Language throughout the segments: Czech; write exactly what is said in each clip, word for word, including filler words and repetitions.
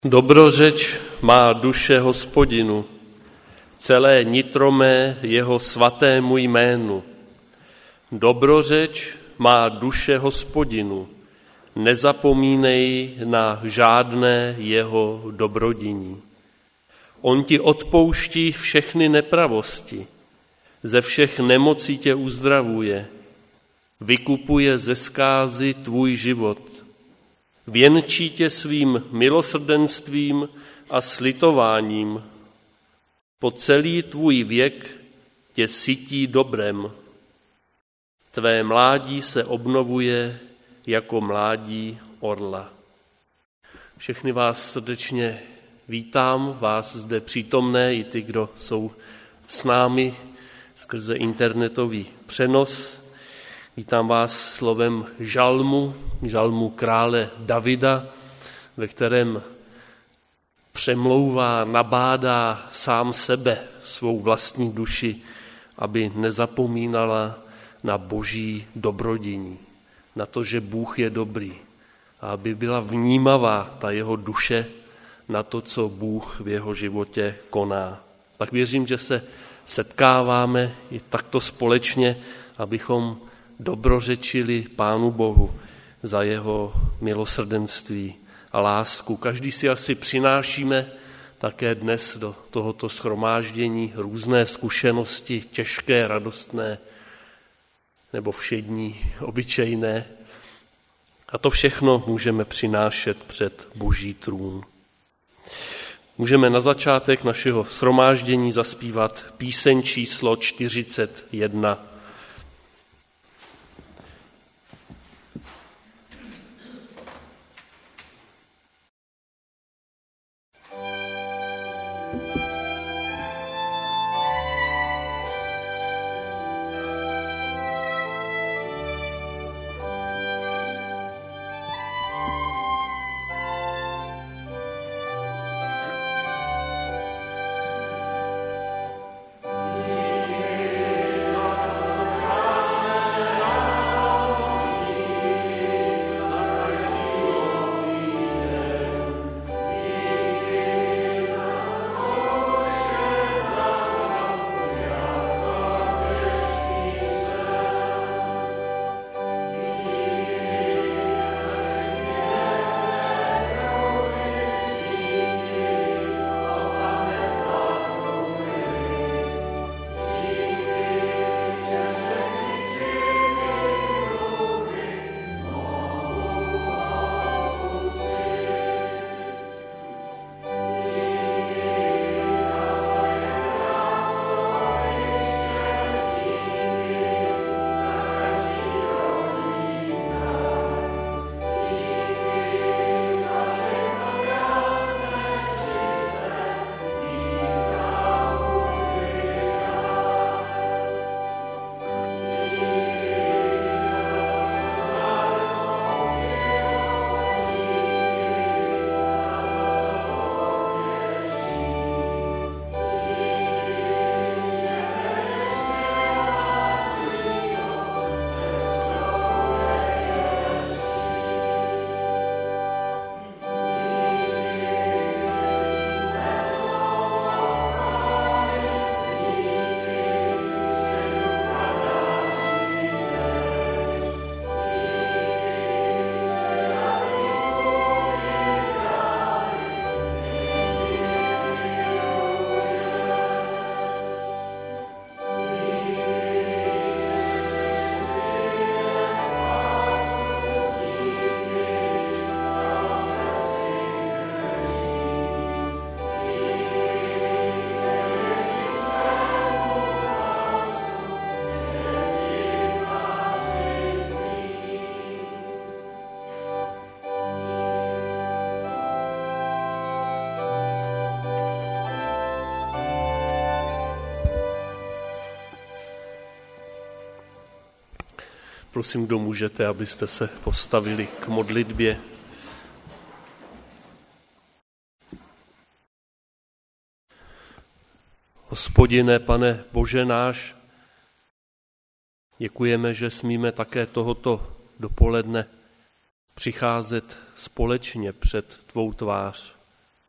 Dobrořeč má duše Hospodinu, celé nitro mé jeho svatému jménu. Dobrořeč má duše Hospodinu, nezapomínej na žádné jeho dobrodiní. On ti odpouští všechny nepravosti, ze všech nemocí tě uzdravuje, vykupuje ze zkázy tvůj život, věnčí tě svým milosrdenstvím a slitováním, po celý tvůj věk tě sytí dobrem. Tvé mládí se obnovuje jako mládí orla. Všechny vás srdečně vítám, vás zde přítomné, i ty, kdo jsou s námi skrze internetový přenos. Vítám vás slovem žalmu, žalmu krále Davida, ve kterém přemlouvá, nabádá sám sebe, svou vlastní duši, aby nezapomínala na boží dobrodiní, na to, že Bůh je dobrý, a aby byla vnímavá ta jeho duše na to, co Bůh v jeho životě koná. Tak věřím, že se setkáváme i takto společně, abychom dobrořečili Pánu Bohu za jeho milosrdenství a lásku. Každý si asi přinášíme také dnes do tohoto shromáždění různé zkušenosti, těžké, radostné nebo všední, obyčejné. A to všechno můžeme přinášet před Boží trůn. Můžeme na začátek našeho shromáždění zaspívat píseň číslo čtyřicet jedna. Prosím, kdo můžete, abyste se postavili k modlitbě. Hospodine, Pane Bože náš, děkujeme, že smíme také tohoto dopoledne přicházet společně před tvou tvář.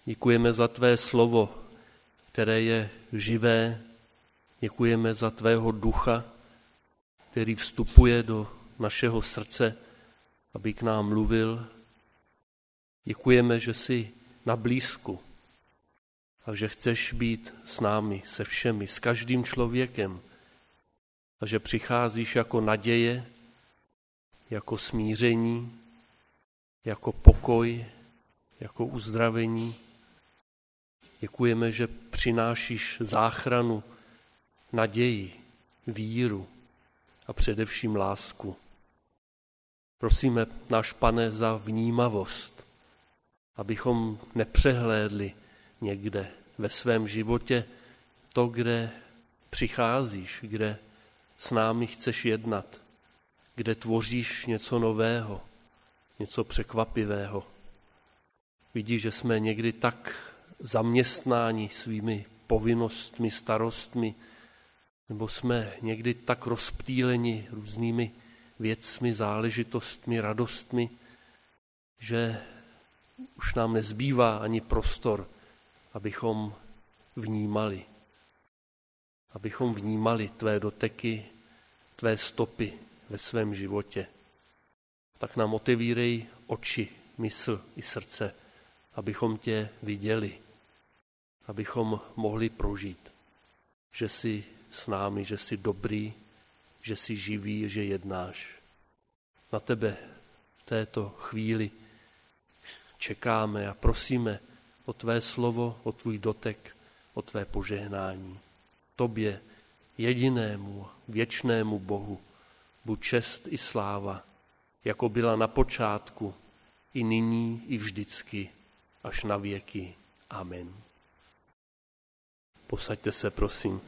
Děkujeme za tvé slovo, které je živé. Děkujeme za tvého ducha, který vstupuje do našeho srdce, aby k nám mluvil. Děkujeme, že jsi na blízku a že chceš být s námi, se všemi, s každým člověkem. A že přicházíš jako naděje, jako smíření, jako pokoj, jako uzdravení. Děkujeme, že přinášíš záchranu, naději, víru a především lásku. Prosíme, náš Pane, za vnímavost, abychom nepřehlédli někde ve svém životě to, kde přicházíš, kde s námi chceš jednat, kde tvoříš něco nového, něco překvapivého. Vidíš, že jsme někdy tak zaměstnáni svými povinnostmi, starostmi, nebo jsme někdy tak rozptýleni různými věcmi, záležitostmi, radostmi, že už nám nezbývá ani prostor, abychom vnímali. Abychom vnímali tvé doteky, tvé stopy ve svém životě. Tak nám otevírej oči, mysl i srdce, abychom tě viděli, abychom mohli prožít, že jsi s námi, že jsi dobrý, že jsi živý, že jednáš. Na tebe v této chvíli čekáme a prosíme o tvé slovo, o tvůj dotek, o tvé požehnání. Tobě, jedinému, věčnému Bohu, buď čest i sláva, jako byla na počátku, i nyní, i vždycky, až na věky. Amen. Posaďte se, prosím.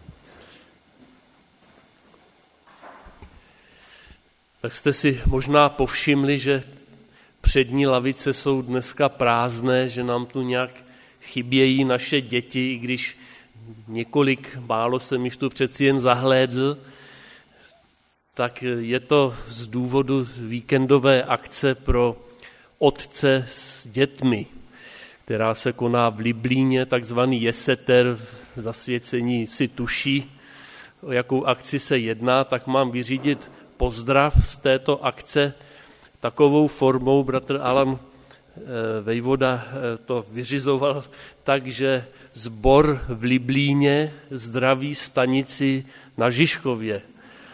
Tak jste si možná povšimli, že přední lavice jsou dneska prázdné, že nám tu nějak chybějí naše děti, i když několik málo jsem jich tu přeci jen zahlédl, tak je to z důvodu víkendové akce pro otce s dětmi, která se koná v Liblíně, takzvaný jeseter, zasvěcení si tuší, o jakou akci se jedná, tak mám vyřídit pozdrav z této akce takovou formou. Bratr Alan Vejvoda to vyřizoval tak, že sbor v Liblíně zdraví stanici na Žižkově,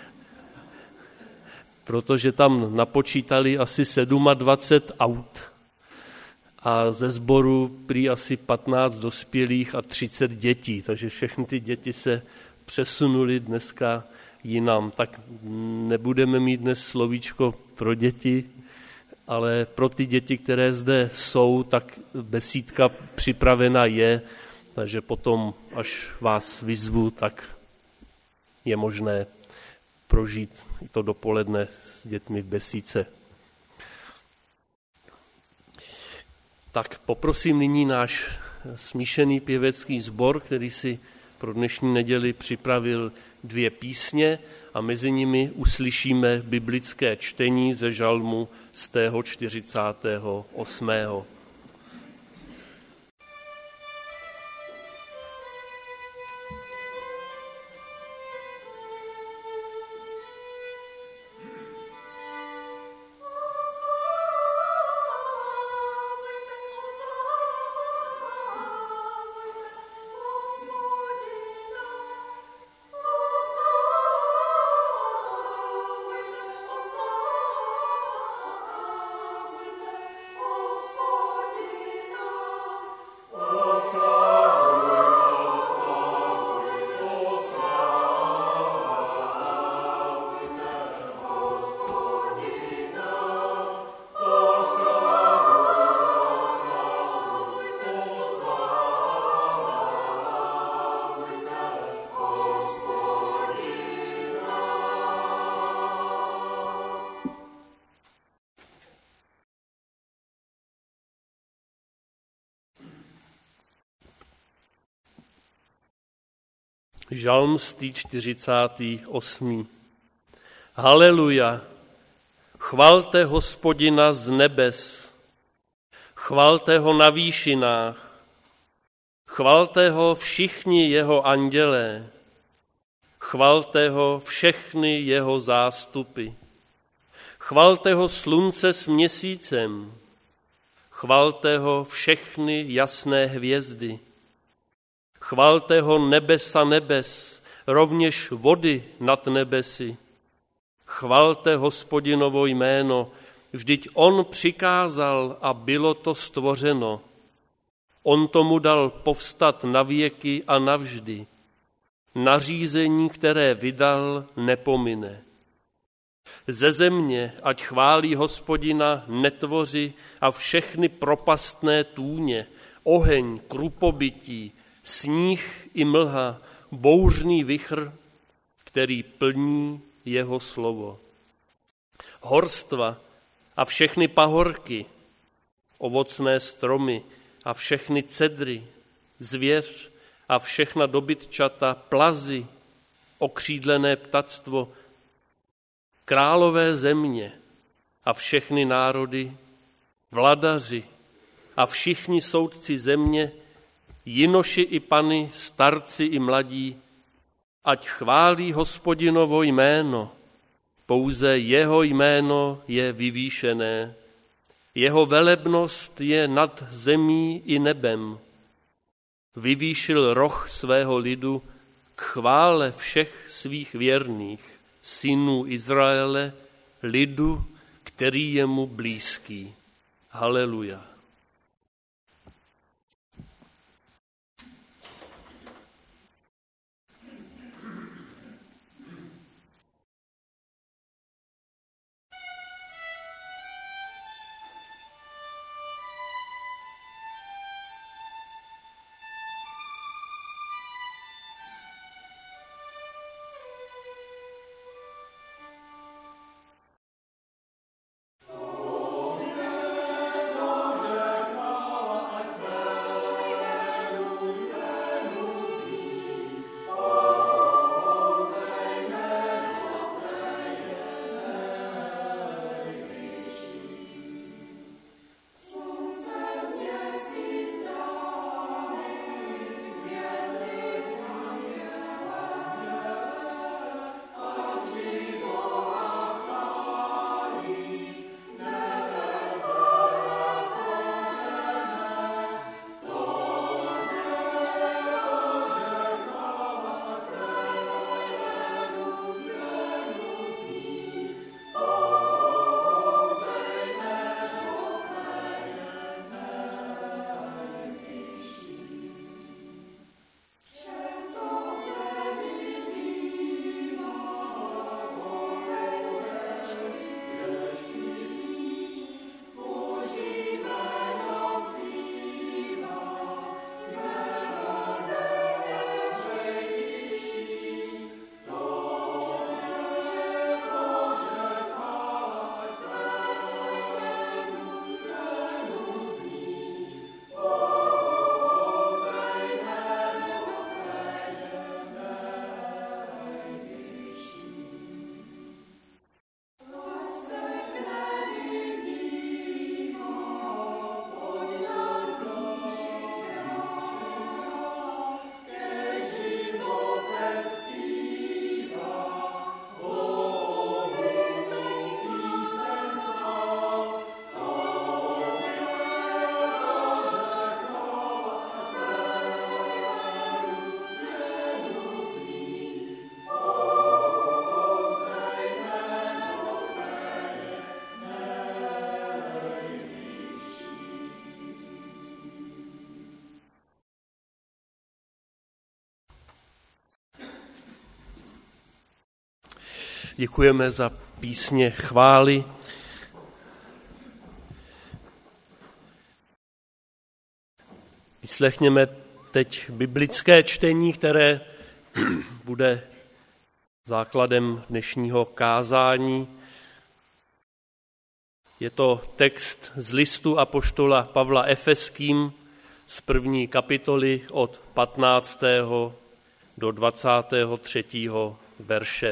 protože tam napočítali asi dvacet sedm aut a ze sboru prý asi patnáct dospělých a třicet dětí, takže všechny ty děti se přesunuli dneska jinam. Tak nebudeme mít dnes slovíčko pro děti, ale pro ty děti, které zde jsou, tak besídka připravena je, takže potom, až vás vyzvu, tak je možné prožít to dopoledne s dětmi v besídce. Tak poprosím nyní náš smíšený pěvecký sbor, který si pro dnešní neděli připravil dvě písně a mezi nimi uslyšíme biblické čtení ze žalmu z tého čtyřicátého osmého Žalm čtyřicátý osmý Haleluja, chvalte Hospodina z nebes, chvalte ho na výšinách, Chvalte ho všichni jeho andělé, chvalte ho všechny jeho zástupy, chvalte ho slunce s měsícem, chvalte ho všechny jasné hvězdy, chvalte ho nebesa nebes, rovněž vody nad nebesy. Chvalte Hospodinovo jméno, vždyť on přikázal a bylo to stvořeno. On tomu dal povstat na věky a navždy. Nařízení, které vydal, nepomine. Ze země, ať chválí Hospodina netvoři a všechny propastné tůně, oheň, krupobytí, sníh i mlha, bouřný vichr, který plní jeho slovo. Horstva a všechny pahorky, ovocné stromy a všechny cedry, zvěř a všechna dobytčata, plazy, okřídlené ptactvo, králové země a všechny národy, vladaři a všichni soudci země, jinoši i pany, starci i mladí, ať chválí Hospodinovo jméno, pouze jeho jméno je vyvýšené, jeho velebnost je nad zemí i nebem. Vyvýšil roh svého lidu k chvále všech svých věrných, synů Izraele, lidu, který je mu blízký. Haleluja. Děkujeme za písně chvály. Vyslechněme teď biblické čtení, které bude základem dnešního kázání. Je to text z listu apoštola Pavla Efeským z první kapitoly od patnáctého do dvacátého třetího verše.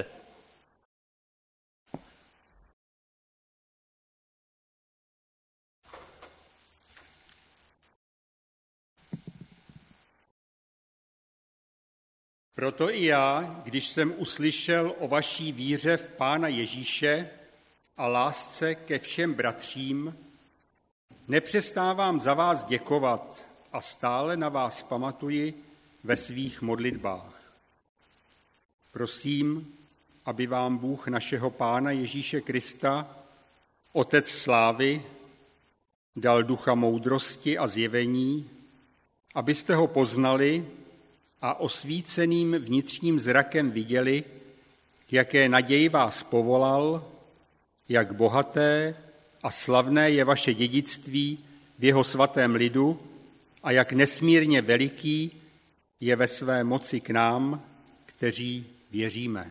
Proto i já, když jsem uslyšel o vaší víře v Pána Ježíše a lásce ke všem bratřím, nepřestávám za vás děkovat a stále na vás pamatuji ve svých modlitbách. Prosím, aby vám Bůh našeho Pána Ježíše Krista, Otec slávy, dal ducha moudrosti a zjevení, abyste ho poznali a osvíceným vnitřním zrakem viděli, k jaké naději vás povolal, jak bohaté a slavné je vaše dědictví v jeho svatém lidu a jak nesmírně veliký je ve své moci k nám, kteří věříme.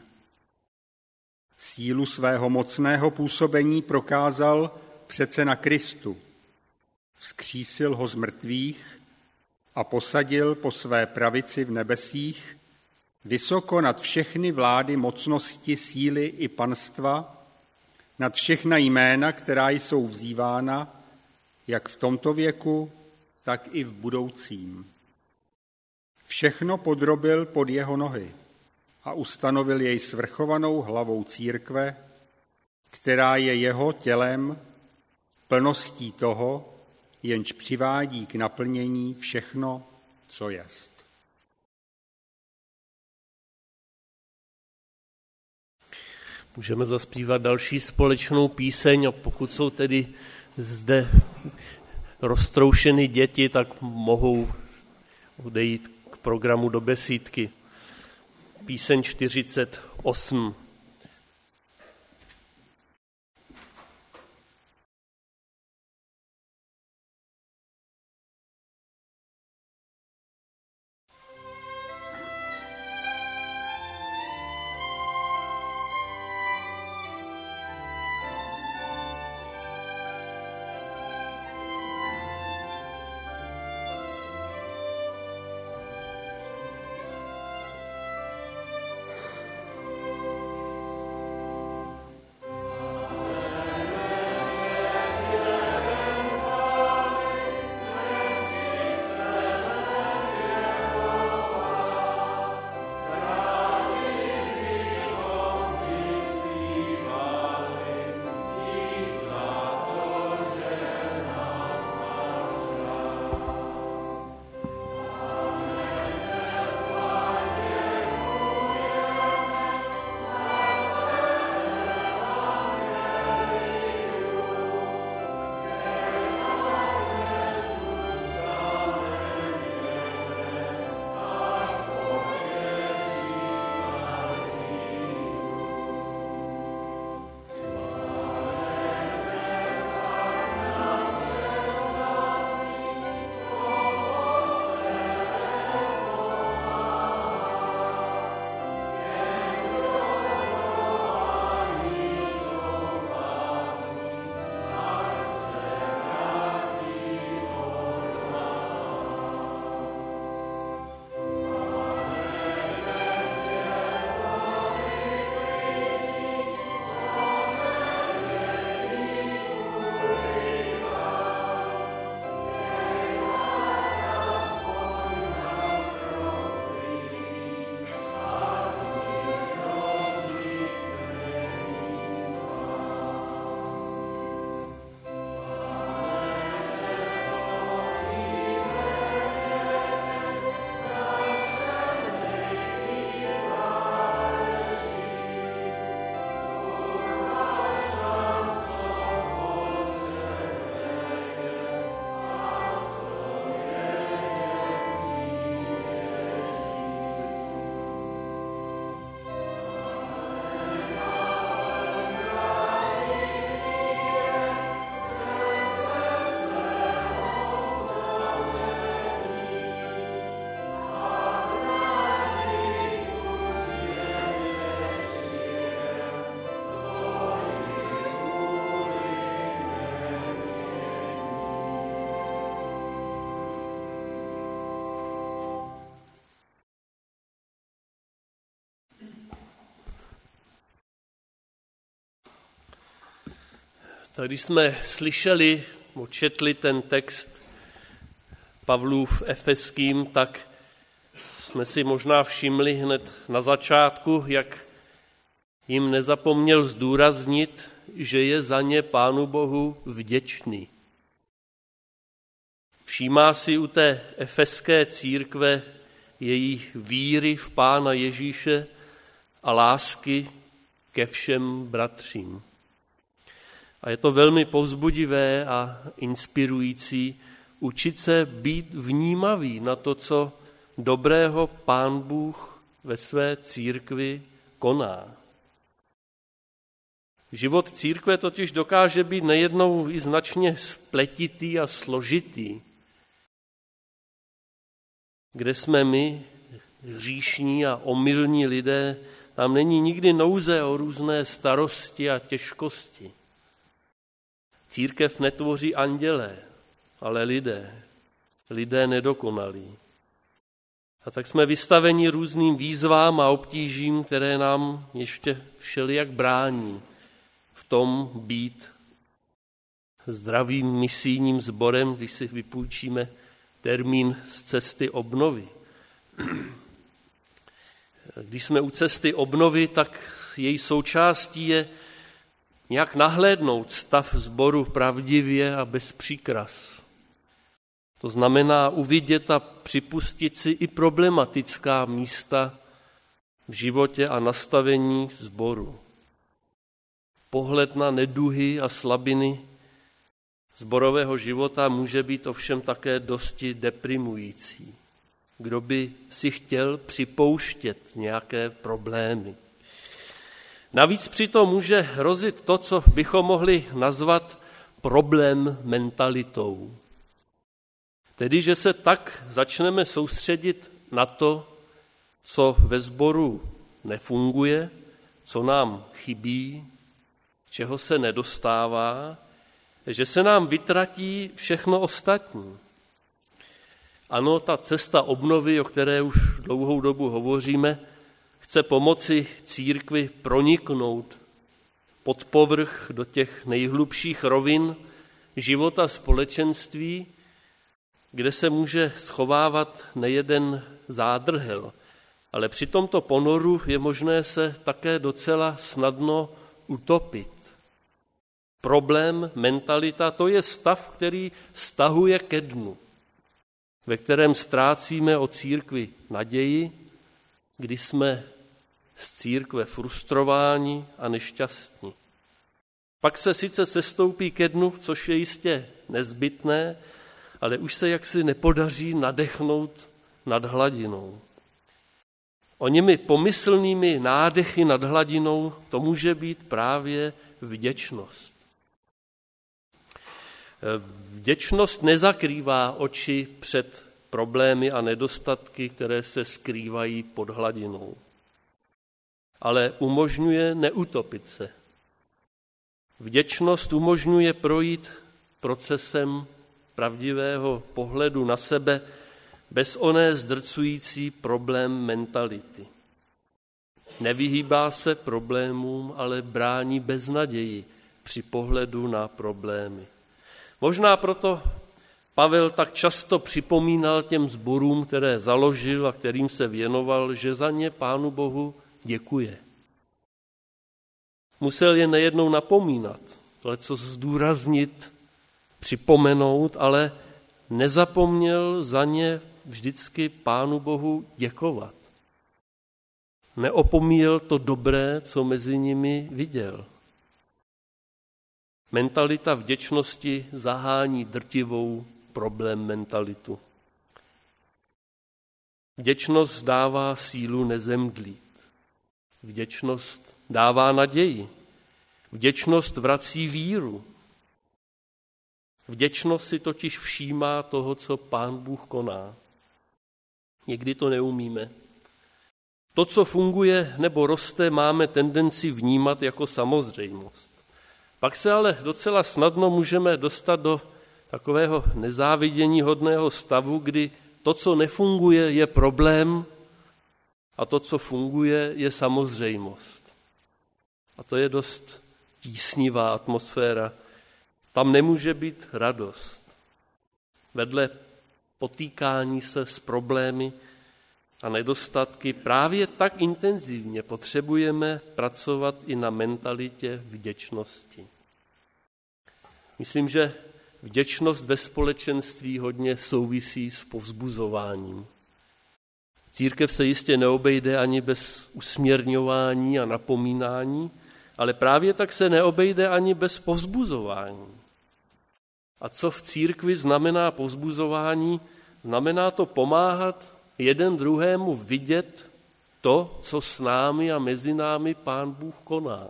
Sílu svého mocného působení prokázal přece na Kristu. Vzkřísil ho z mrtvých a posadil po své pravici v nebesích, vysoko nad všechny vlády, mocnosti, síly i panstva, nad všechna jména, která jsou vzývána, jak v tomto věku, tak i v budoucím. Všechno podrobil pod jeho nohy a ustanovil jej svrchovanou hlavou církve, která je jeho tělem, plností toho, jenž přivádí k naplnění všechno, co jest. Můžeme zaspívat další společnou píseň a pokud jsou tedy zde roztroušeny děti, tak mohou odejít k programu do besídky. Píseň čtyřicet osm. Tak když jsme slyšeli, četli ten text Pavlův Efeským, tak jsme si možná všimli hned na začátku, jak jim nezapomněl zdůraznit, že je za ně Pánu Bohu vděčný. Všímá si u té efeské církve jejich víry v Pána Ježíše a lásky ke všem bratřím. A je to velmi povzbudivé a inspirující učit se být vnímavý na to, co dobrého Pán Bůh ve své církvi koná. Život církve totiž dokáže být nejednou i značně spletitý a složitý. Kde jsme my, hříšní a omylní lidé, tam není nikdy nouze o různé starosti a těžkosti. Církev netvoří andělé, ale lidé, lidé nedokonalí. A tak jsme vystaveni různým výzvám a obtížím, které nám ještě všelijak brání v tom být zdravým misijním sborem, když si vypůjčíme termín z cesty obnovy. Když jsme u cesty obnovy, tak její součástí je nějak nahlédnout stav sboru pravdivě a bez příkras. To znamená uvidět a připustit si i problematická místa v životě a nastavení sboru. Pohled na neduhy a slabiny sborového života může být ovšem také dosti deprimující. Kdo by si chtěl připouštět nějaké problémy. Navíc přitom může hrozit to, co bychom mohli nazvat problém mentalitou. Tedy, že se tak začneme soustředit na to, co ve sboru nefunguje, co nám chybí, čeho se nedostává, že se nám vytratí všechno ostatní. Ano, ta cesta obnovy, o které už dlouhou dobu hovoříme, chce pomoci církvi proniknout pod povrch do těch nejhlubších rovin života společenství, kde se může schovávat nejeden zádrhel. Ale při tomto ponoru je možné se také docela snadno utopit. Problém, mentalita, to je stav, který stahuje ke dnu, ve kterém ztrácíme o církvi naději, kdy jsme z církve frustrováni a nešťastní. Pak se sice sestoupí ke dnu, což je jistě nezbytné, ale už se jaksi nepodaří nadechnout nad hladinou. Oněmi pomyslnými nádechy nad hladinou to může být právě vděčnost. Vděčnost nezakrývá oči před problémy a nedostatky, které se skrývají pod hladinou, ale umožňuje neutopit se. Vděčnost umožňuje projít procesem pravdivého pohledu na sebe bez oné zdrcující problém mentality. Nevyhýbá se problémům, ale brání beznaději při pohledu na problémy. Možná proto Pavel tak často připomínal těm sborům, které založil a kterým se věnoval, že za ně Pánu Bohu děkuje. Musel je nejednou napomínat, leco zdůraznit, připomenout, ale nezapomněl za ně vždycky Pánu Bohu děkovat. Neopomíjel to dobré, co mezi nimi viděl. Mentalita vděčnosti zahání drtivou problém mentalitu. Vděčnost dává sílu nezemdlít. Vděčnost dává naději. Vděčnost vrací víru. Vděčnost si totiž všímá toho, co Pán Bůh koná. Někdy to neumíme. To, co funguje nebo roste, máme tendenci vnímat jako samozřejmost. Pak se ale docela snadno můžeme dostat do takového nezáviděníhodného stavu, kdy to, co nefunguje, je problém a to, co funguje, je samozřejmost. A to je dost tísnivá atmosféra. Tam nemůže být radost. Vedle potýkání se s problémy a nedostatky, právě tak intenzivně potřebujeme pracovat i na mentalitě vděčnosti. Myslím, že vděčnost ve společenství hodně souvisí s povzbuzováním. Církev se jistě neobejde ani bez usměrňování a napomínání, ale právě tak se neobejde ani bez povzbuzování. A co v církvi znamená povzbuzování? Znamená to pomáhat jeden druhému vidět to, co s námi a mezi námi Pán Bůh koná.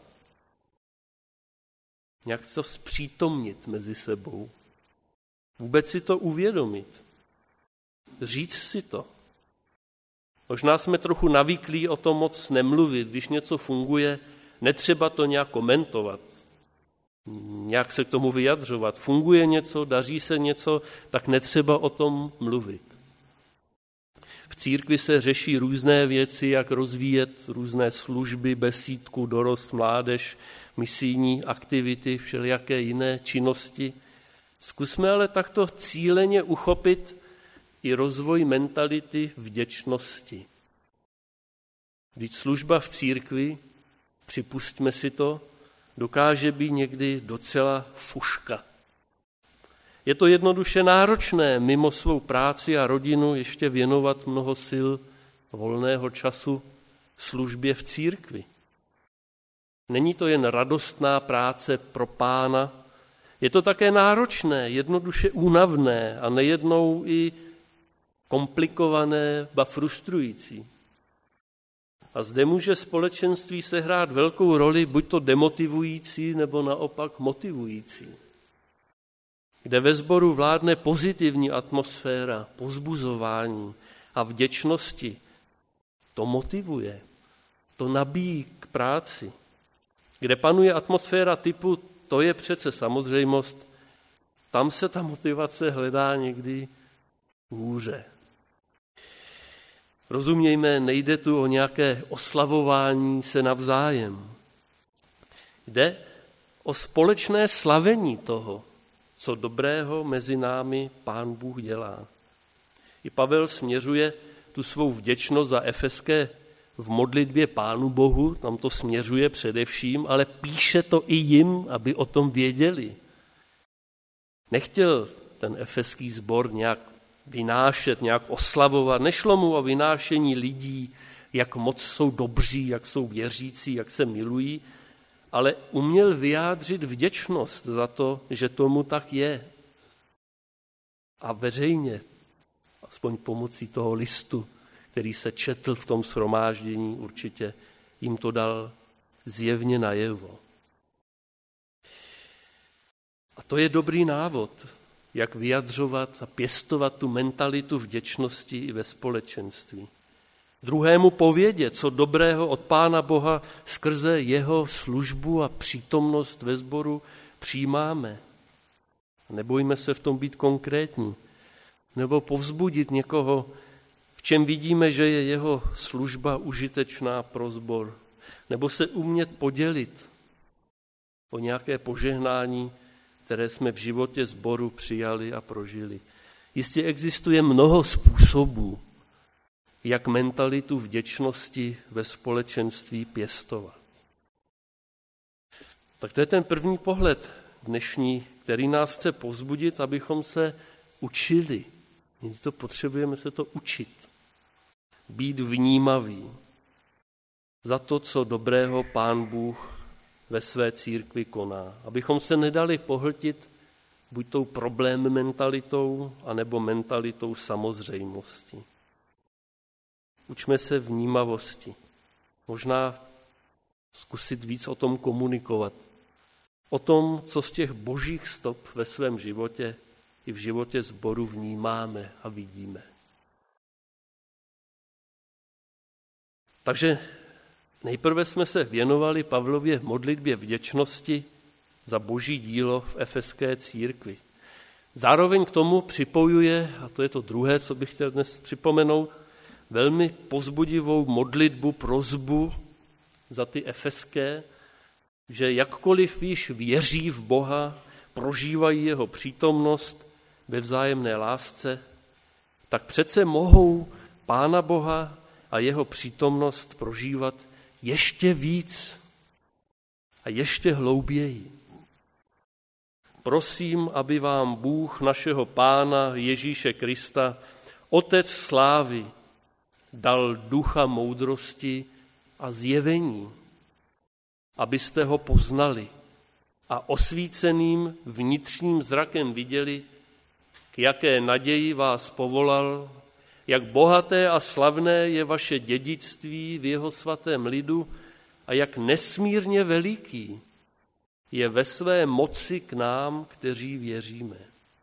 Nějak to zpřítomnit mezi sebou. Vůbec si to uvědomit. Říct si to. Možná jsme trochu navyklí o tom moc nemluvit. Když něco funguje, netřeba to nějak komentovat, nějak se k tomu vyjadřovat. Funguje něco, daří se něco, tak netřeba o tom mluvit. V církvi se řeší různé věci, jak rozvíjet různé služby, besídku, dorost, mládež, misijní aktivity, všelijaké jiné činnosti. Zkusme ale takto cíleně uchopit i rozvoj mentality vděčnosti. Vždyť služba v církvi, připustíme si to, dokáže být někdy docela fuška. Je to jednoduše náročné mimo svou práci a rodinu ještě věnovat mnoho sil volného času službě v církvi. Není to jen radostná práce pro Pána, je to také náročné, jednoduše únavné a nejednou i komplikované, ba frustrující. A zde může společenství sehrát velkou roli, buď to demotivující, nebo naopak motivující. Kde ve sboru vládne pozitivní atmosféra, povzbuzování a vděčnosti, to motivuje, to nabíjí k práci. Kde panuje atmosféra typu, to je přece samozřejmost, tam se ta motivace hledá někdy hůře. Rozumějme, nejde tu o nějaké oslavování se navzájem. Jde o společné slavení toho, co dobrého mezi námi Pán Bůh dělá. I Pavel směřuje tu svou vděčnost za efeské v modlitbě Pánu Bohu, tam to směřuje především, ale píše to i jim, aby o tom věděli. Nechtěl ten efeský sbor nějak vynášet, nějak oslavovat. Nešlo mu o vynášení lidí, jak moc jsou dobří, jak jsou věřící, jak se milují, ale uměl vyjádřit vděčnost za to, že tomu tak je. A veřejně, aspoň pomocí toho listu, který se četl v tom shromáždění, určitě jim to dal zjevně najevo. A to je dobrý návod, jak vyjadřovat a pěstovat tu mentalitu vděčnosti i ve společenství. Druhému povědět, co dobrého od Pána Boha skrze jeho službu a přítomnost ve sboru přijímáme. Nebojme se v tom být konkrétní. Nebo povzbudit někoho, v čem vidíme, že je jeho služba užitečná pro sbor. Nebo se umět podělit o nějaké požehnání, které jsme v životě sboru přijali a prožili. Jistě existuje mnoho způsobů, jak mentalitu vděčnosti ve společenství pěstovat. Tak to je ten první pohled dnešní, který nás chce povzbudit, abychom se učili. My to potřebujeme se to učit. Být vnímavý za to, co dobrého Pán Bůh ve své církvi koná. Abychom se nedali pohltit buď tou problém mentalitou, anebo mentalitou samozřejmosti. Učme se vnímavosti. Možná zkusit víc o tom komunikovat. O tom, co z těch božích stop ve svém životě i v životě sboru vnímáme a vidíme. Takže nejprve jsme se věnovali Pavlově modlitbě vděčnosti za boží dílo v efeské církvi. Zároveň k tomu připojuje, a to je to druhé, co bych chtěl dnes připomenout, velmi povzbudivou modlitbu, prosbu za ty efeské, že jakkoliv již věří v Boha, prožívají jeho přítomnost ve vzájemné lásce, tak přece mohou Pána Boha a jeho přítomnost prožívat ještě víc a ještě hlouběji. Prosím, aby vám Bůh našeho Pána Ježíše Krista, Otec slávy, dal ducha moudrosti a zjevení, abyste ho poznali a osvíceným vnitřním zrakem viděli, k jaké naději vás povolal, jak bohaté a slavné je vaše dědictví v jeho svatém lidu a jak nesmírně veliký je ve své moci k nám, kteří věříme.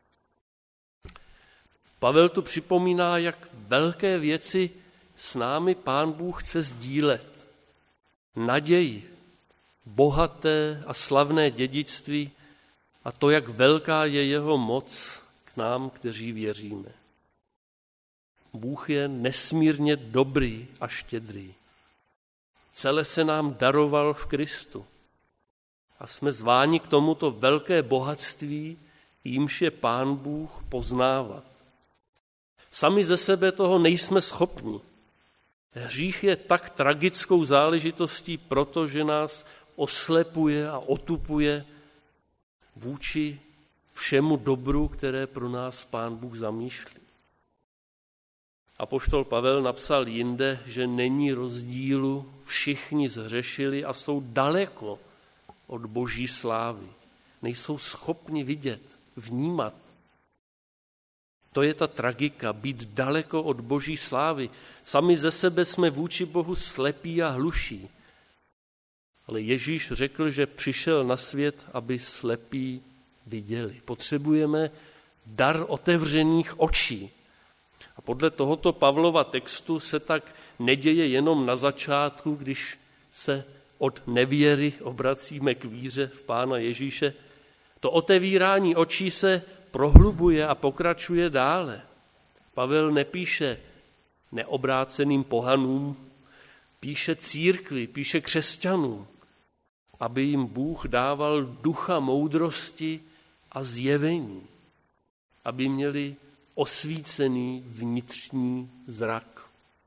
Pavel tu připomíná, jak velké věci s námi Pán Bůh chce sdílet. Naději, bohaté a slavné dědictví a to, jak velká je jeho moc k nám, kteří věříme. Bůh je nesmírně dobrý a štědrý. Celé se nám daroval v Kristu. A jsme zváni k tomuto velké bohatství, jímž je Pán Bůh poznávat. Sami ze sebe toho nejsme schopni. Hřích je tak tragickou záležitostí, protože nás oslepuje a otupuje vůči všemu dobru, které pro nás Pán Bůh zamýšlí. Apoštol Pavel napsal jinde, že není rozdílu, všichni zhřešili a jsou daleko od boží slávy. Nejsou schopni vidět, vnímat. To je ta tragika, být daleko od boží slávy. Sami ze sebe jsme vůči Bohu slepí a hluší. Ale Ježíš řekl, že přišel na svět, aby slepí viděli. Potřebujeme dar otevřených očí. A podle tohoto Pavlova textu se tak neděje jenom na začátku, když se od nevěry obracíme k víře v Pána Ježíše. To otevírání očí se prohlubuje a pokračuje dále. Pavel nepíše neobráceným pohanům, píše církvi, píše křesťanům, aby jim Bůh dával ducha moudrosti a zjevení, aby měli osvícený vnitřní zrak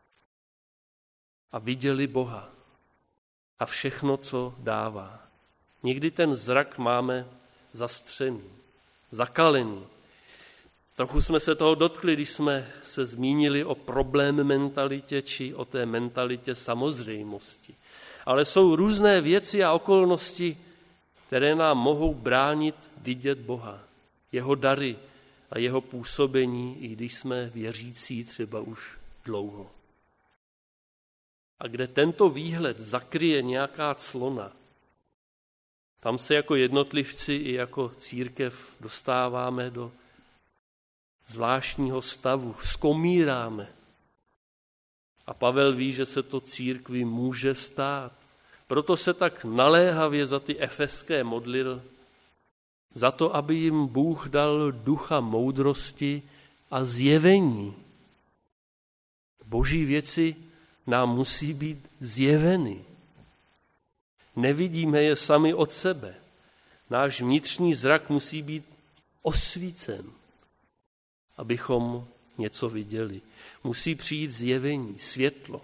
a viděli Boha a všechno, co dává. Někdy ten zrak máme zastřený, zakalený. Trochu jsme se toho dotkli, když jsme se zmínili o problém mentalitě či o té mentalitě samozřejmosti. Ale jsou různé věci a okolnosti, které nám mohou bránit vidět Boha, jeho dary a jeho působení, i když jsme věřící třeba už dlouho. A kde tento výhled zakryje nějaká clona, tam se jako jednotlivci i jako církev dostáváme do zvláštního stavu, skomíráme. A Pavel ví, že se to církvi může stát. Proto se tak naléhavě za ty efeské modlil, za to, aby jim Bůh dal ducha moudrosti a zjevení. Boží věci nám musí být zjeveny. Nevidíme je sami od sebe. Náš vnitřní zrak musí být osvícen, abychom něco viděli. Musí přijít zjevení, světlo.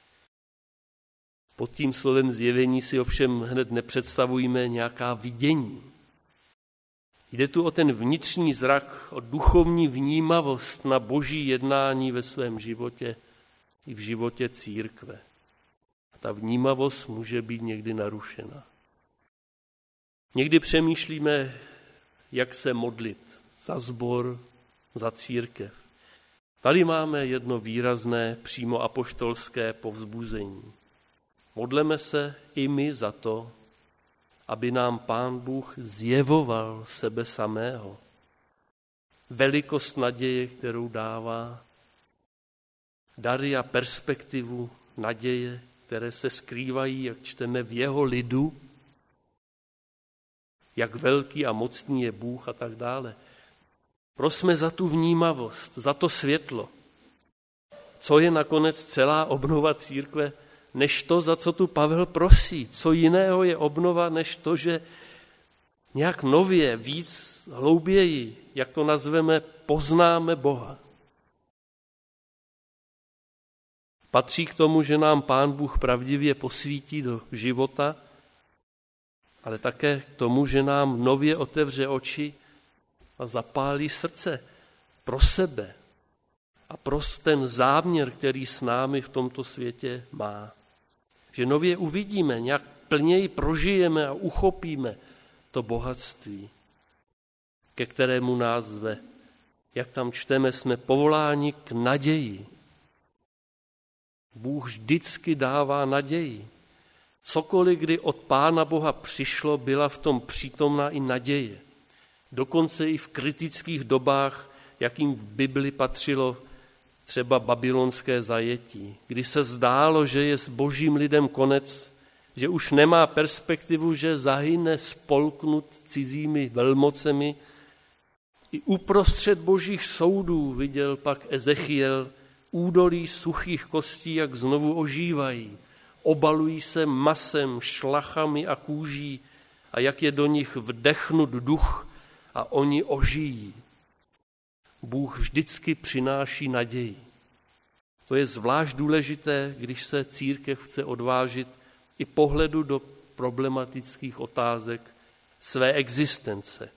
Pod tím slovem zjevení si ovšem hned nepředstavujeme nějaká vidění. Jde tu o ten vnitřní zrak, o duchovní vnímavost na boží jednání ve svém životě i v životě církve. A ta vnímavost může být někdy narušena. Někdy přemýšlíme, jak se modlit za sbor, za církev. Tady máme jedno výrazné přímo apoštolské povzbuzení. Modleme se i my za to, aby nám Pán Bůh zjevoval sebe samého. Velikost naděje, kterou dává, dary a perspektivu naděje, které se skrývají, jak čteme v jeho lidu, jak velký a mocný je Bůh a tak dále. Prosme za tu vnímavost, za to světlo. Co je nakonec celá obnova církve, než to, za co tu Pavel prosí. Co jiného je obnova, než to, že nějak nově, víc, hlouběji, jak to nazveme, poznáme Boha. Patří k tomu, že nám Pán Bůh pravdivě posvítí do života, ale také k tomu, že nám nově otevře oči a zapálí srdce pro sebe a pro ten záměr, který s námi v tomto světě má. Že nově uvidíme, nějak plněji prožijeme a uchopíme to bohatství, ke kterému nás zve. Jak tam čteme, jsme povoláni k naději. Bůh vždycky dává naději. Cokoliv, kdy od Pána Boha přišlo, byla v tom přítomná i naděje. Dokonce i v kritických dobách, jakým v Bibli patřilo třeba babylonské zajetí, kdy se zdálo, že je s božím lidem konec, že už nemá perspektivu, že zahyne spolknut cizími velmocemi. I uprostřed božích soudů viděl pak Ezechiel údolí suchých kostí, jak znovu ožívají. Obalují se masem, šlachami a kůží a jak je do nich vdechnut duch a oni ožijí. Bůh vždycky přináší naději. To je zvlášť důležité, když se církev chce odvážit i pohledu do problematických otázek své existence.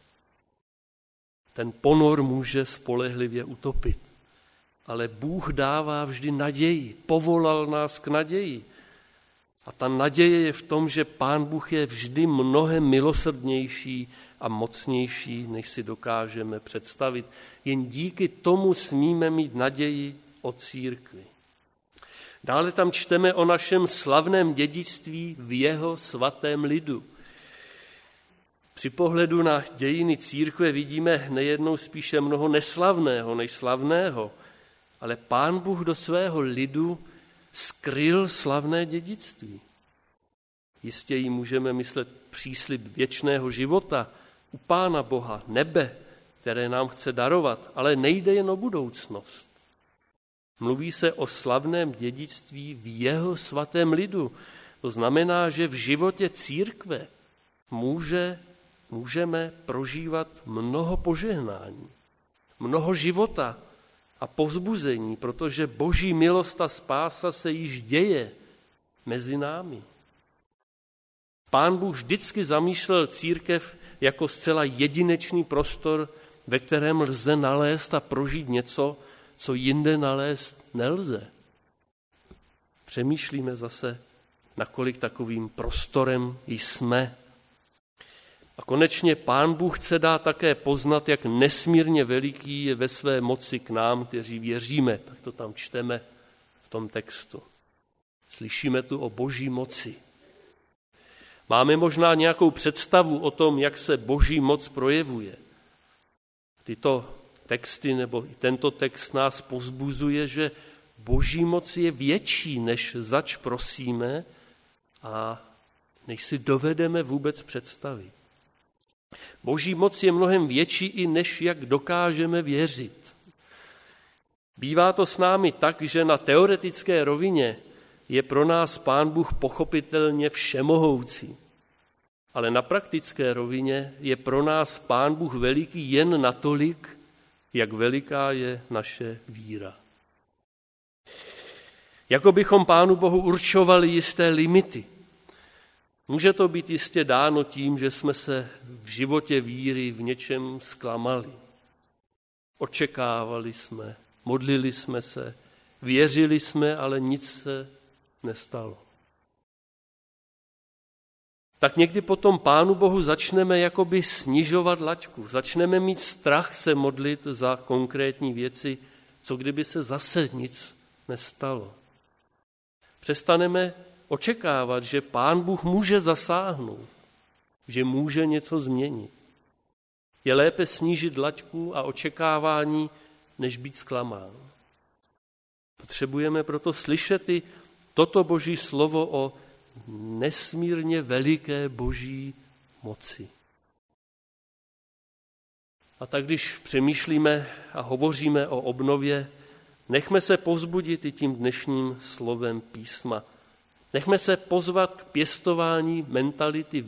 Ten ponor může spolehlivě utopit, ale Bůh dává vždy naději, povolal nás k naději. A ta naděje je v tom, že Pán Bůh je vždy mnohem milosrdnější a mocnější, než si dokážeme představit. Jen díky tomu smíme mít naději o církvi. Dále tam čteme o našem slavném dědictví v jeho svatém lidu. Při pohledu na dějiny církve vidíme nejednou spíše mnoho neslavného než slavného, ale Pán Bůh do svého lidu skryl slavné dědictví. Jistě jí můžeme myslet příslib věčného života u Pána Boha, nebe, které nám chce darovat, ale nejde jen o budoucnost. Mluví se o slavném dědictví v jeho svatém lidu. To znamená, že v životě církve může, můžeme prožívat mnoho požehnání, mnoho života a povzbuzení, protože boží milost a spása se již děje mezi námi. Pán Bůh vždycky zamýšlel církev jako zcela jedinečný prostor, ve kterém lze nalézt a prožít něco, co jinde nalézt nelze. Přemýšlíme zase, nakolik takovým prostorem jsme. A konečně Pán Bůh chce dát také poznat, jak nesmírně veliký je ve své moci k nám, kteří věříme. Tak to tam čteme v tom textu. Slyšíme tu o boží moci. Máme možná nějakou představu o tom, jak se boží moc projevuje. Tyto texty nebo i tento text nás povzbuzuje, že boží moc je větší, než zač prosíme a než si dovedeme vůbec představit. Boží moc je mnohem větší i než jak dokážeme věřit. Bývá to s námi tak, že na teoretické rovině je pro nás Pán Bůh pochopitelně všemohoucí. Ale na praktické rovině je pro nás Pán Bůh veliký jen natolik, jak veliká je naše víra. Jako bychom Pánu Bohu určovali jisté limity. Může to být jistě dáno tím, že jsme se v životě víry v něčem zklamali. Očekávali jsme, modlili jsme se, věřili jsme, ale nic se nestalo. Tak někdy potom Pánu Bohu začneme jakoby snižovat laťku. Začneme mít strach se modlit za konkrétní věci, co kdyby se zase nic nestalo. Přestaneme očekávat, že Pán Bůh může zasáhnout, že může něco změnit. Je lépe snížit laťku a očekávání, než být zklamán. Potřebujeme proto slyšet i toto boží slovo o nesmírně veliké boží moci. A tak když přemýšlíme a hovoříme o obnově, nechme se povzbudit i tím dnešním slovem písma. Nechme se pozvat k pěstování mentality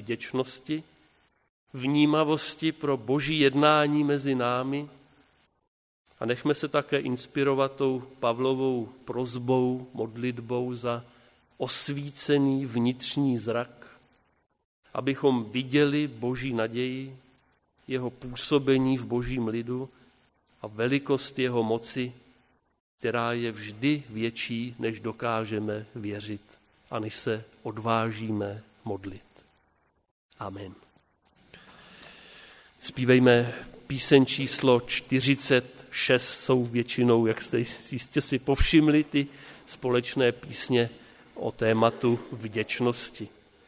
A nechme se také inspirovat tou Pavlovou prosbou, modlitbou za osvícený vnitřní zrak, abychom viděli Boží naději, jeho působení v Božím lidu a velikost jeho moci, která je vždy větší, než dokážeme věřit a než se odvážíme modlit. Amen. Zpívejme píseň číslo čtyřicet šest, jsou většinou, jak jste jistě si povšimli, ty společné písně o tématu vděčnosti.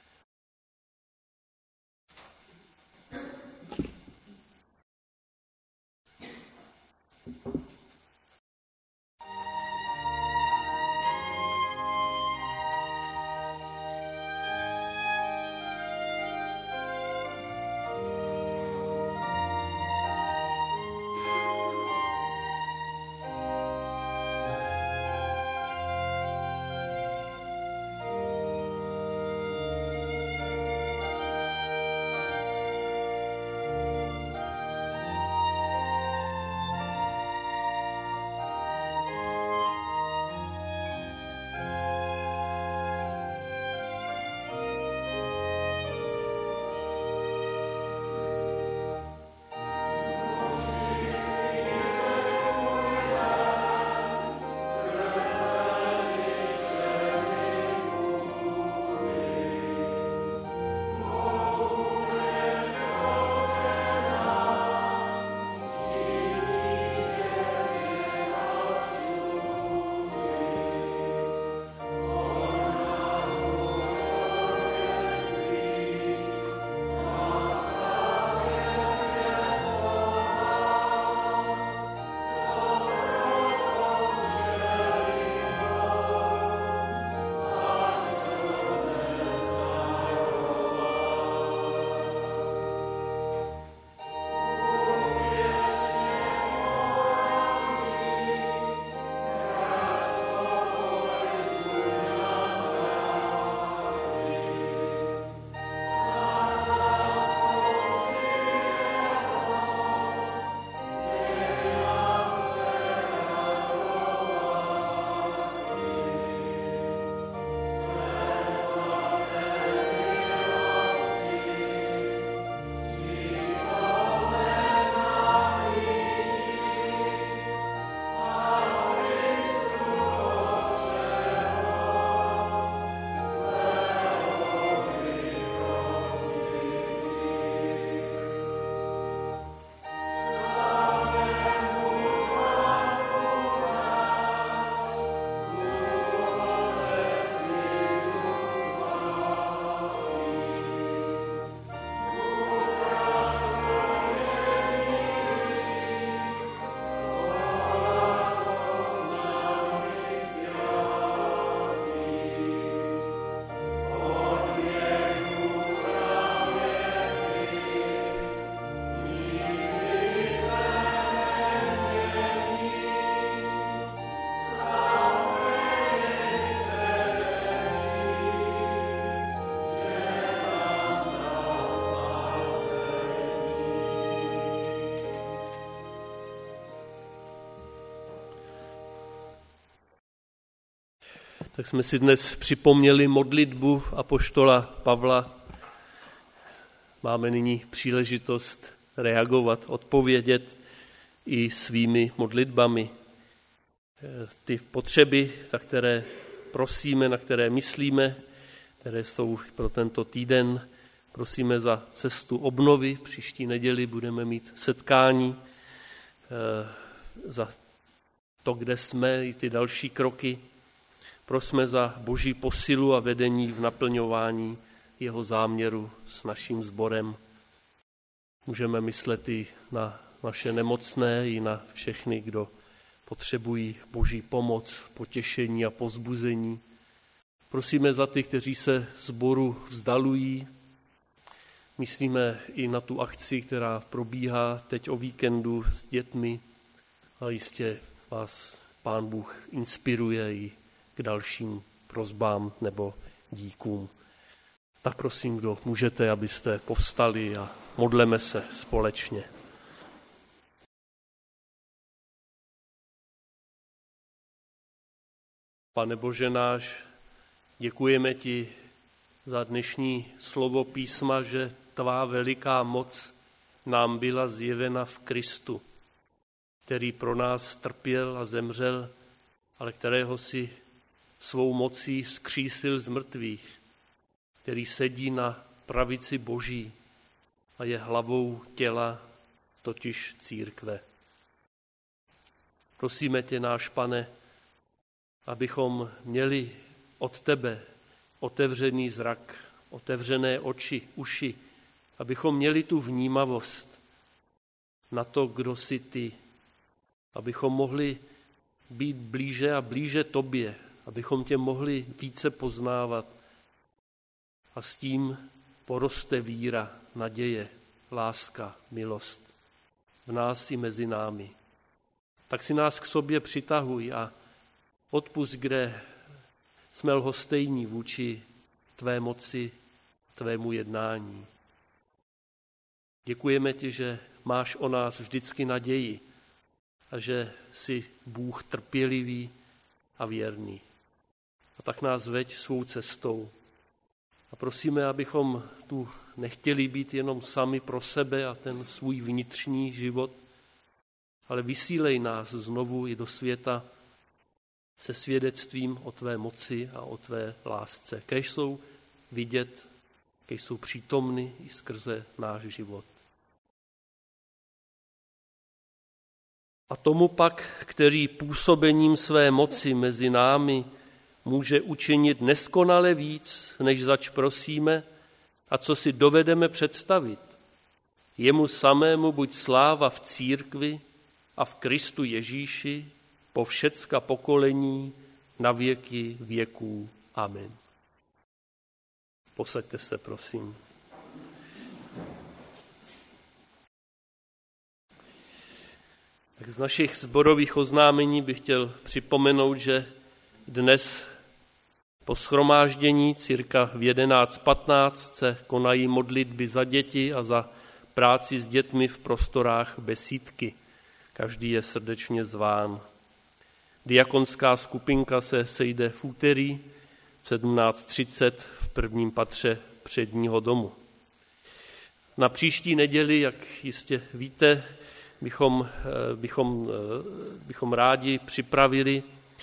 Tak jsme si dnes připomněli modlitbu apoštola Pavla. Máme nyní příležitost reagovat, odpovědět i svými modlitbami. Ty potřeby, za které prosíme, na které myslíme, které jsou pro tento týden, prosíme za cestu obnovy. Příští neděli budeme mít setkání za to, kde jsme, i ty další kroky. Prosme za Boží posilu a vedení v naplňování jeho záměru s naším sborem. Můžeme myslet i na naše nemocné, i na všechny, kdo potřebují Boží pomoc, potěšení a povzbuzení. Prosíme za ty, kteří se sboru vzdalují. Myslíme i na tu akci, která probíhá teď o víkendu s dětmi. A jistě vás Pán Bůh inspiruje i k dalším prosbám nebo díkům. Tak prosím, kdo můžete, abyste povstali a modleme se společně. Pane Bože náš, děkujeme ti za dnešní slovo písma, že tvá veliká moc nám byla zjevena v Kristu, který pro nás trpěl a zemřel, ale kterého si svou mocí vzkřísil z mrtvých, který sedí na pravici Boží a je hlavou těla, totiž církve. Prosíme tě, náš Pane, abychom měli od tebe otevřený zrak, otevřené oči, uši, abychom měli tu vnímavost na to, kdo jsi ty, abychom mohli být blíže a blíže tobě, abychom tě mohli více poznávat a s tím poroste víra, naděje, láska, milost v nás i mezi námi. Tak si nás k sobě přitahuj a odpusť, kde jsme lhostejní vůči tvé moci, tvému jednání. Děkujeme ti, že máš o nás vždycky naději a že jsi Bůh trpělivý a věrný. A tak nás veď svou cestou. A prosíme, abychom tu nechtěli být jenom sami pro sebe a ten svůj vnitřní život, ale vysílej nás znovu i do světa se svědectvím o tvé moci a o tvé lásce. Kéž jsou vidět, kéž jsou přítomny i skrze náš život. A tomu pak, který působením své moci mezi námi může učinit neskonale víc, než zač prosíme a co si dovedeme představit. Jemu samému buď sláva v církvi a v Kristu Ježíši po všecka pokolení na věky věků. Amen. Posaďte se, prosím. Tak z našich sborových oznámení bych chtěl připomenout, že dnes po shromáždění cirka v jedenáct patnáct se konají modlitby za děti a za práci s dětmi v prostorách besídky. Každý je srdečně zván. Diakonská skupinka se sejde v úterý v sedmnáct třicet v prvním patře předního domu. Na příští neděli, jak jistě víte, bychom, bychom, bychom rádi připravili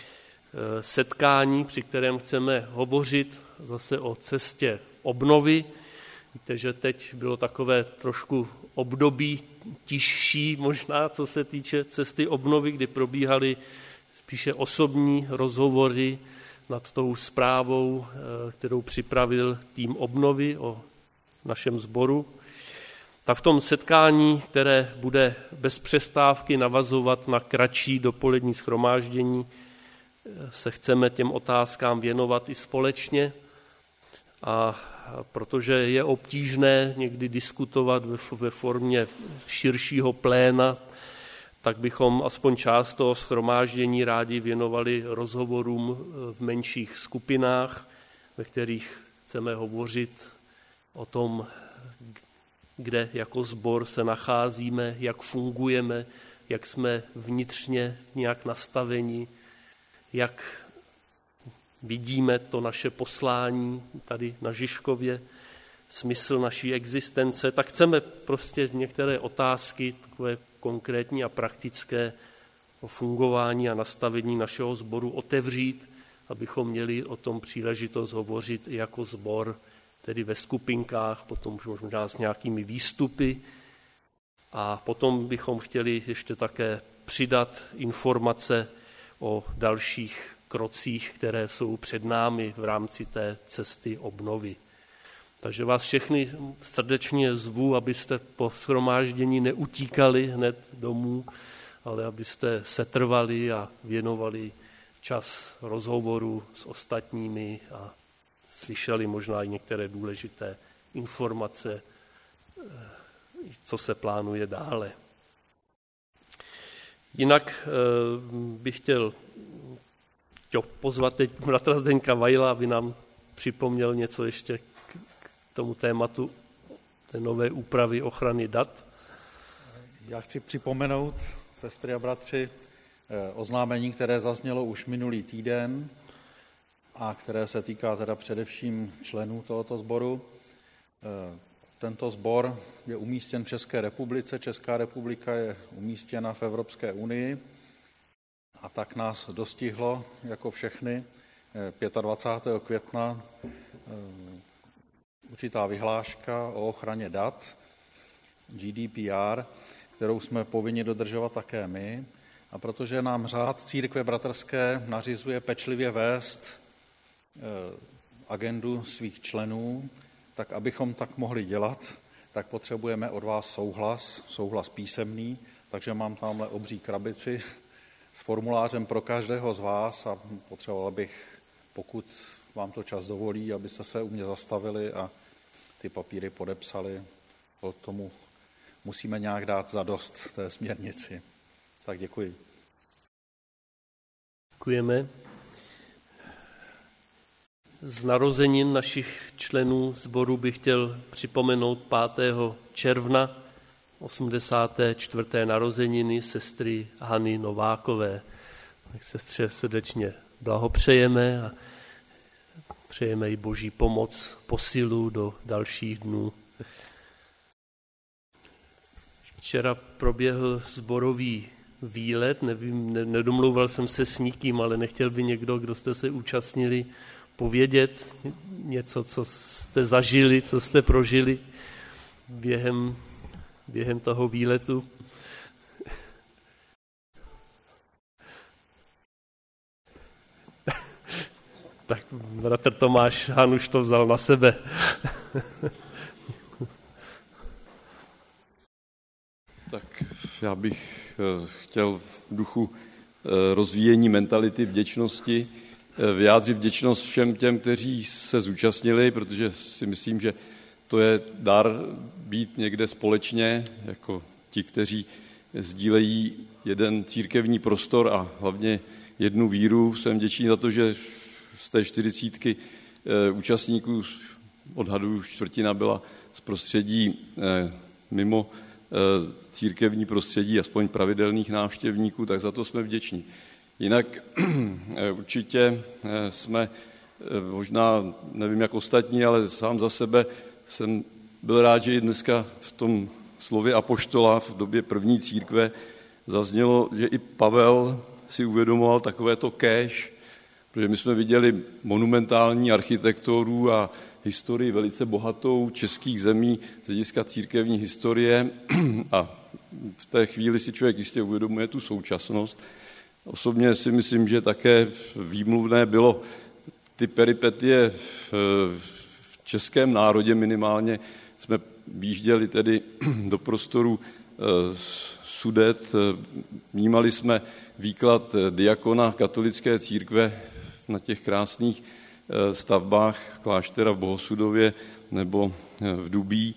setkání, při kterém chceme hovořit zase o cestě obnovy. Víte, že teď bylo takové trošku období tižší možná, co se týče cesty obnovy, kdy probíhaly spíše osobní rozhovory nad tou zprávou, kterou připravil tým obnovy o našem sboru. Tak v tom setkání, které bude bez přestávky navazovat na kratší dopolední shromáždění, se chceme těm otázkám věnovat i společně, a protože je obtížné někdy diskutovat ve formě širšího pléna, tak bychom aspoň část toho shromáždění rádi věnovali rozhovorům v menších skupinách, ve kterých chceme hovořit o tom, kde jako sbor se nacházíme, jak fungujeme, jak jsme vnitřně nějak nastaveni, jak vidíme to naše poslání tady na Žižkově, smysl naší existence, tak chceme prostě některé otázky, takové konkrétní a praktické o fungování a nastavení našeho sboru otevřít, abychom měli o tom příležitost hovořit i jako sbor, tedy ve skupinkách, potom možná s nějakými výstupy. A potom bychom chtěli ještě také přidat informace o dalších krocích, které jsou před námi v rámci té cesty obnovy. Takže vás všechny srdečně zvu, abyste po shromáždění neutíkali hned domů, ale abyste setrvali a věnovali čas rozhovoru s ostatními a slyšeli možná i některé důležité informace, co se plánuje dále. Jinak bych chtěl pozvat teď bratra Zdeňka Vajla, aby nám připomněl něco ještě k tomu tématu té nové úpravy ochrany dat. Já chci připomenout, sestry a bratři, oznámení, které zaznělo už minulý týden. a které se týká teda především členů tohoto sboru. Tento sbor je umístěn v České republice, Česká republika je umístěna v Evropské unii a tak nás dostihlo, jako všechny, dvacátého pátého května určitá vyhláška o ochraně dat, G D P R, kterou jsme povinni dodržovat také my. A protože nám řád Církve bratrské nařizuje pečlivě vést agendu svých členů, tak abychom tak mohli dělat, tak potřebujeme od vás souhlas, souhlas písemný, takže mám tamhle obří krabici s formulářem pro každého z vás a potřeboval bych, pokud vám to čas dovolí, abyste se u mě zastavili a ty papíry podepsali. O tomu musíme nějak dát zadost té směrnici. Tak děkuji. Děkujeme. Z narozenin našich členů sboru bych chtěl připomenout pátého června osmdesáté čtvrté narozeniny sestry Hany Novákové. Tak sestře srdečně blahopřejeme a přejeme jí Boží pomoc, posilu do dalších dnů. Včera proběhl sborový výlet, nevím, ne, nedomlouval jsem se s nikým, ale nechtěl by někdo, kdo jste se účastnili, povědět něco, co jste zažili, co jste prožili během, během toho výletu. Tak bratr Tomáš Hanuš to vzal na sebe. Tak já bych chtěl v duchu rozvíjení mentality vděčnosti vyjádřit vděčnost všem těm, kteří se zúčastnili, protože si myslím, že to je dar být někde společně, jako ti, kteří sdílejí jeden církevní prostor a hlavně jednu víru. Jsem vděčný za to, že z té čtyřicítky účastníků, odhaduju, čtvrtina byla z prostředí mimo církevní prostředí, aspoň pravidelných návštěvníků, tak za to jsme vděční. Jinak určitě jsme, možná nevím jak ostatní, ale sám za sebe jsem byl rád, že i dneska v tom slově apoštola v době první církve zaznělo, že i Pavel si uvědomoval takovéto kéž, protože my jsme viděli monumentální architekturu a historii velice bohatou českých zemí z hlediska církevní historie a v té chvíli si člověk jistě uvědomuje tu současnost. Osobně si myslím, že také výmluvné bylo ty peripetie v českém národě minimálně. Jsme výjížděli tedy do prostoru Sudet, vnímali jsme výklad diakona katolické církve na těch krásných stavbách kláštera v Bohosudově nebo v Dubí.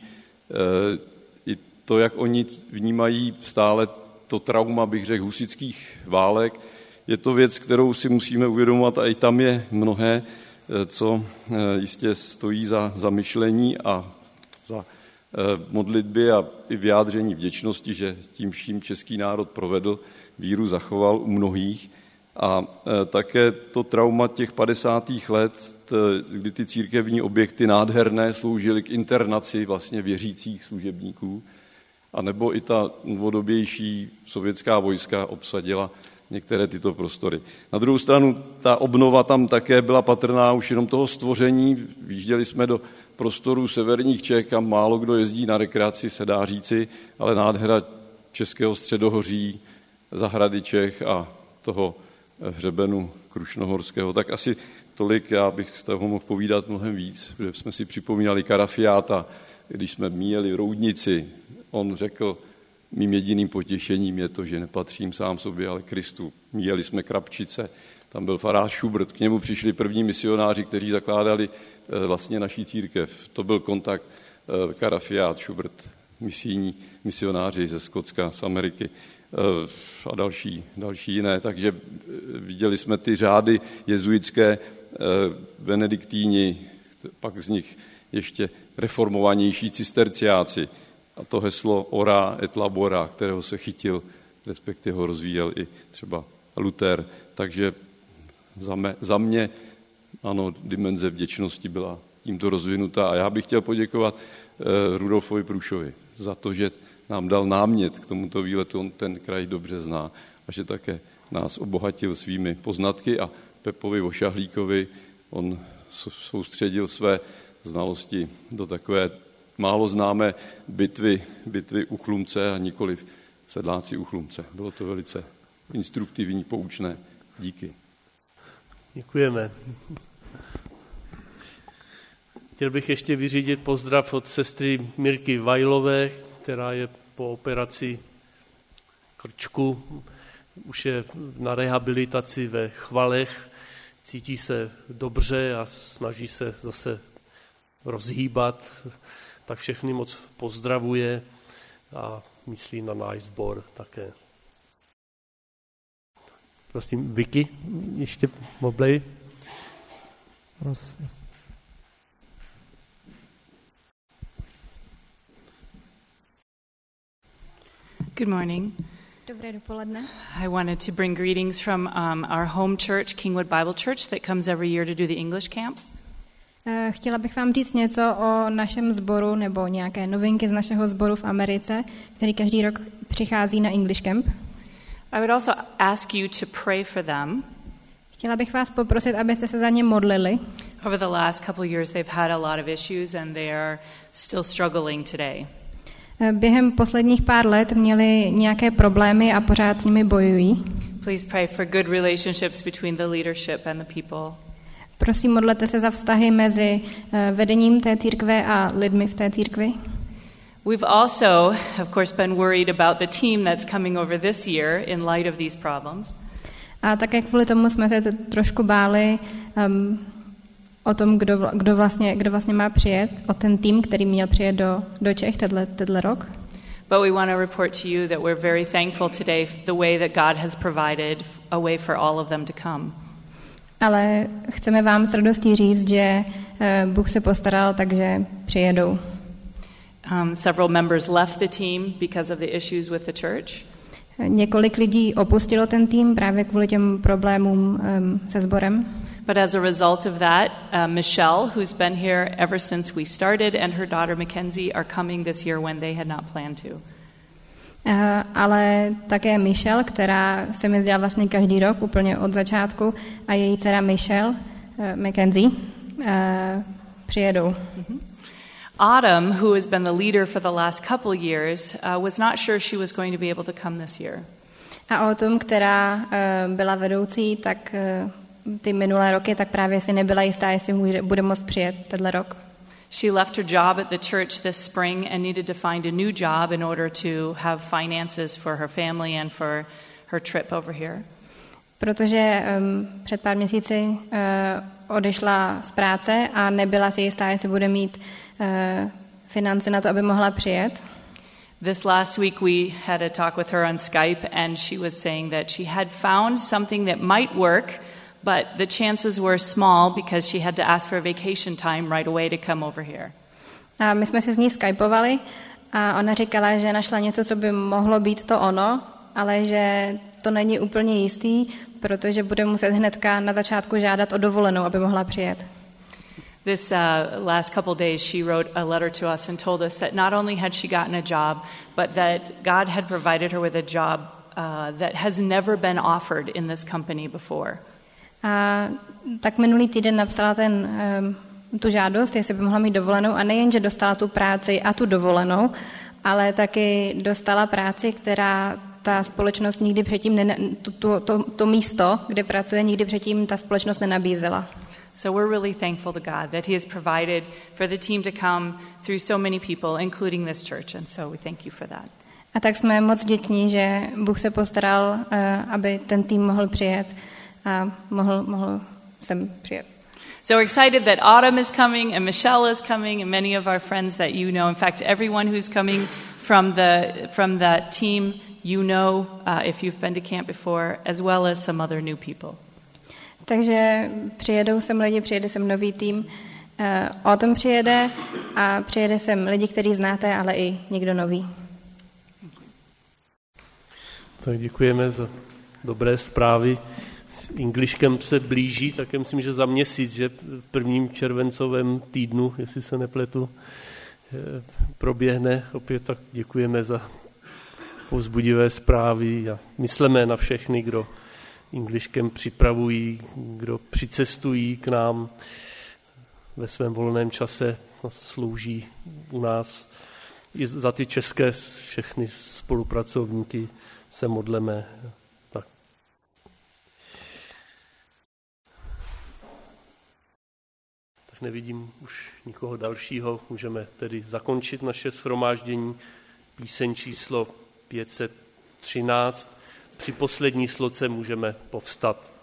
I to, jak oni vnímají stále to trauma, bych řekl, husitských válek, je to věc, kterou si musíme uvědomovat a i tam je mnohé, co jistě stojí za zamyšlení a za modlitby a i vyjádření vděčnosti, že tím vším český národ provedl, víru zachoval u mnohých. A také to trauma těch padesátých let, kdy ty církevní objekty nádherné sloužily k internaci vlastně věřících služebníků, a nebo i ta novodobější sovětská vojska obsadila některé tyto prostory. Na druhou stranu ta obnova tam také byla patrná už jenom toho stvoření. Výjížděli jsme do prostoru severních Čech, kam málo kdo jezdí na rekreaci, se dá říci, ale nádhera Českého středohoří, zahrady Čech a toho hřebenu Krušnohorského. Tak asi tolik, já bych z toho mohl povídat mnohem víc, protože jsme si připomínali Karafiáta, když jsme míjeli roudnici. On řekl, mým jediným potěšením je to, že nepatřím sám sobě, ale Kristu. Míjeli jsme Krapčice, tam byl farář Schubert, k němu přišli první misionáři, kteří zakládali vlastně naší církev. To byl kontakt Karafiát, Schubert, misijní misionáři ze Skotska, z Ameriky a další, další jiné. Takže viděli jsme ty řády jezuitské, benediktíni, pak z nich ještě reformovanější cisterciáci. A to heslo ora et labora, kterého se chytil, respektive ho rozvíjel i třeba Luther. Takže za, me, za mě ano, dimenze vděčnosti byla tímto rozvinutá. A já bych chtěl poděkovat eh, Rudolfovi Průšovi za to, že nám dal námět k tomuto výletu, on ten kraj dobře zná a že také nás obohatil svými poznatky a Pepovi Vošahlíkovi on soustředil své znalosti do takové málo známé bitvy, bitvy u Chlumce a nikoliv sedláci u Chlumce. Bylo to velice instruktivní, poučné. Díky. Děkujeme. Chtěl bych ještě vyřídit pozdrav od sestry Mirky Vajlové, která je po operaci krčku, už je na rehabilitaci ve Chvalech, cítí se dobře a snaží se zase rozhýbat, tak všechny moc pozdravuje a myslí na náš sbor také. Prosím, Vicky, ještě moblej. Prosím. Good morning. Dobré dopoledne. I wanted to bring greetings from um, our home church, Kingwood Bible Church, that comes every year to do the English camps. Chtěla bych vám říct něco o našem sboru nebo nějaké novinky z našeho sboru v Americe, který každý rok přichází na English Camp. I would also ask you to pray for them. Chtěla bych vás poprosit, abyste se za ně modlili. Over the last couple of years they've had a lot of issues and they are still struggling today. Během posledních pár let měli nějaké problémy a pořád s nimi bojují. Please pray for good relationships between the leadership and the people. Prosím, modlete se za vztahy mezi vedením té církve a lidmi v té církvi. We've also, of course, been worried about the team that's coming over this year in light of these problems. A také kvůli tomu jsme se trošku báli um, o tom, kdo, kdo, vlastně, kdo vlastně má přijet, o ten tým, který měl přijet do, do Čech tenhle rok. But we want to report to you that we're very thankful today for the way that God has provided a way for all of them to come. Ale chceme vám s radostí říct, že uh, Bůh se postaral, takže přijedou. Um, several members left the team because of the issues with the church. Několik lidí opustilo ten tým právě kvůli těm problémům um, se sborem. But as a result of that, uh, Michelle, who's been here ever since we started, and her daughter Mackenzie are coming this year when they had not planned to. Uh, ale také Michelle, která se mi zdá vlastně každý rok, úplně od začátku, a její dcera Michelle, uh, Mackenzie, uh, přijedou. Mm-hmm. Autumn, who has been the leader for the last couple years, uh, was not sure she was going to be able to come this year. A Autumn, která uh, byla vedoucí, tak uh, ty minulé roky, tak právě si nebyla jistá, jestli může, bude moct přijet tenhle rok. She left her job at the church this spring and needed to find a new job in order to have finances for her family and for her trip over here. Protože um, před pár měsíci uh, odešla z práce a nebyla si jistá, jestli bude mít uh, finance na to, aby mohla přijet. This last week we had a talk with her on Skype and she was saying that she had found something that might work, but the chances were small because she had to ask for a vacation time right away to come over here. A my jsme se s ní skypovali a ona říkala, že našla něco, co by mohlo být to ono, ale že to není úplně jistý, protože bude muset hnedka na začátku žádat o dovolenou, aby mohla přijet. This uh, last couple days she wrote a letter to us and told us that not only had she gotten a job, but that God had provided her with a job uh, that has never been offered in this company before. A tak minulý týden napsala ten, um, tu žádost, jestli by mohla mít dovolenou, a nejen, že dostala tu práci a tu dovolenou, ale taky dostala práci, která ta společnost nikdy předtím, ne, to, to, to, to místo, kde pracuje, nikdy předtím ta společnost nenabízela. So we're really thankful to God that he has provided for the team to come through so many people, including this church, and so we thank you for that. A tak jsme moc vděční, že Bůh se postaral, uh, aby ten tým mohl přijet a mohl, mohl sem přijet. So we're excited that Autumn is coming and Michelle is coming and many of our friends that you know. In fact, everyone who's coming from the from that team, you know, uh, if you've been to camp before, as well as some other new people. Takže přijedou sem lidi, přijede sem nový tým, uh, o tom přijede a přijede sem lidi, který znáte, ale i někdo nový. Tak děkujeme za dobré zprávy. English Camp se blíží, tak já myslím, že za měsíc, že v prvním červencovém týdnu, jestli se nepletu, proběhne. Opět tak děkujeme za povzbudivé zprávy a myslíme na všechny, kdo English Camp připravují, kdo přicestují k nám ve svém volném čase, slouží u nás. I za ty české všechny spolupracovníky se modleme. Tak. Tak nevidím už nikoho dalšího. Můžeme tedy zakončit naše shromáždění. Píseň číslo pět set třináct. Při poslední sloce můžeme povstat.